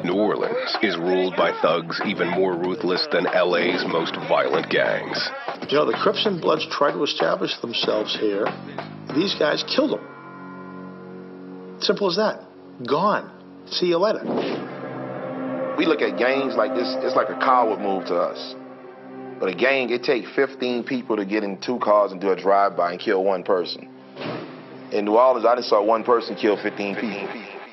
New Orleans is ruled by thugs even more ruthless than LA's most violent gangs. You know, the Crips and Bloods tried to establish themselves here. These guys killed them. Simple as that. Gone. See you later. We look at gangs like this, it's like a coward move to us. But a gang, it takes 15 people to get in 2 cars and do a drive-by and kill 1 person. In New Orleans, I just saw 1 person kill 15 people.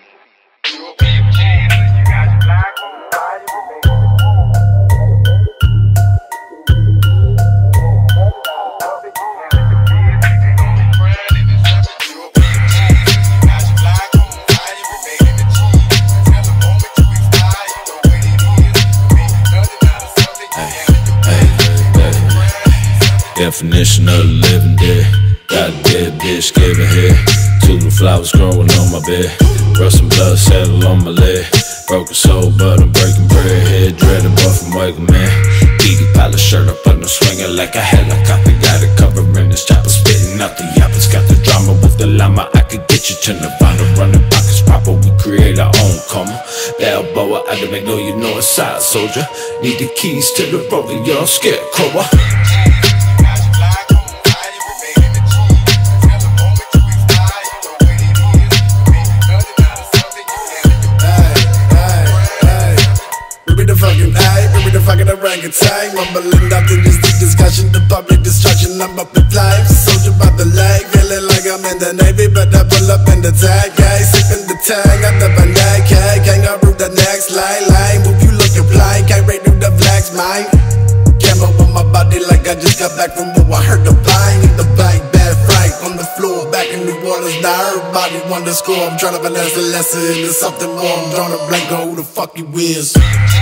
Definition of the living dead. Got a dead bitch giving head. Tulip flowers growing on my bed. Rust and blood settle on my leg. Broken soul, but I'm breaking bread. Head dreaded, but from Wiggle Man. Eaty palace shirt up on the swinger like a helicopter. Got it covering this chopper, spitting out the yappers. Got the drama with the llama. I could get you to Nirvana. Running pockets proper, we create our own karma. Balboa, I done make know you know a side soldier. Need the keys to the rover, y'all scarecrow. Fucking orangutan, mumbling after this deep discussion, the public destruction. I'm up in flames, soldier by the leg, feeling like I'm in the Navy, but I pull up in the tag, yeah, sipping the tag, got the banana cake, kangaroo the next line, move you looking blind, can't rate through the flags, mine. Camera on my body like I just got back from war, I heard the bang, the bang, bad fright on the floor, back in New Orleans, now everybody want to score. I'm trying to finesse the lesson into something more. I'm drawing a blank on who the fuck you is.